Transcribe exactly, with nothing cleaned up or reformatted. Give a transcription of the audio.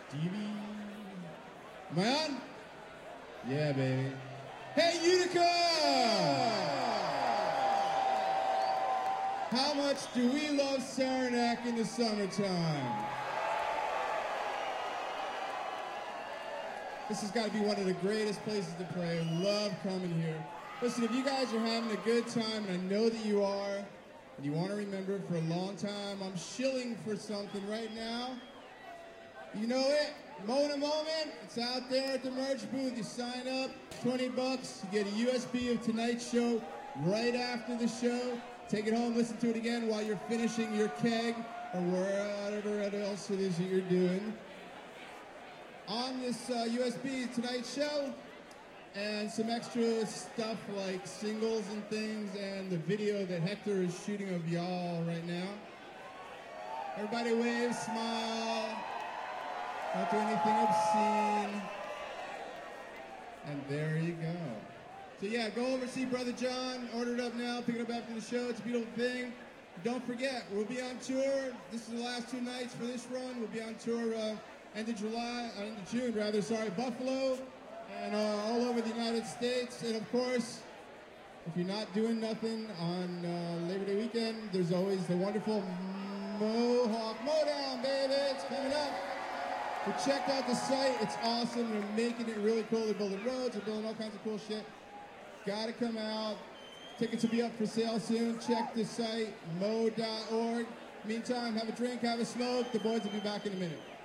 Stevie. Am I on? Yeah, baby. Hey, Utica! How much do we love Saranac in the summertime? This has got to be one of the greatest places to play. I love coming here. Listen, if you guys are having a good time, and I know that you are, and you want to remember it for a long time, I'm shilling for something right now. You know it, Mona Moment. It's out there at the merch booth. You sign up, twenty bucks. You get a U S B of tonight's show right after the show. Take it home, listen to it again while you're finishing your keg or whatever else it is that you're doing. On this uh, U S B tonight's show, and some extra stuff like singles and things, and the video that Hector is shooting of y'all right now. Everybody wave, smile. Don't do anything obscene. And there you go. So yeah, go over, see Brother John. Order it up now. Pick it up after the show. It's a beautiful thing. Don't forget, we'll be on tour. This is the last two nights for this run. We'll be on tour uh, end of July, uh, end of June rather, sorry, Buffalo, and uh, all over the United States. And of course, if you're not doing nothing on uh, Labor Day weekend, there's always the wonderful Mohawk Modown, baby. It's coming up. We checked out the site. It's awesome. They're making it really cool. They're building roads. They're building all kinds of cool shit. Gotta come out. Tickets will be up for sale soon. Check the site, mo dot org. Meantime, have a drink, have a smoke. The boys will be back in a minute.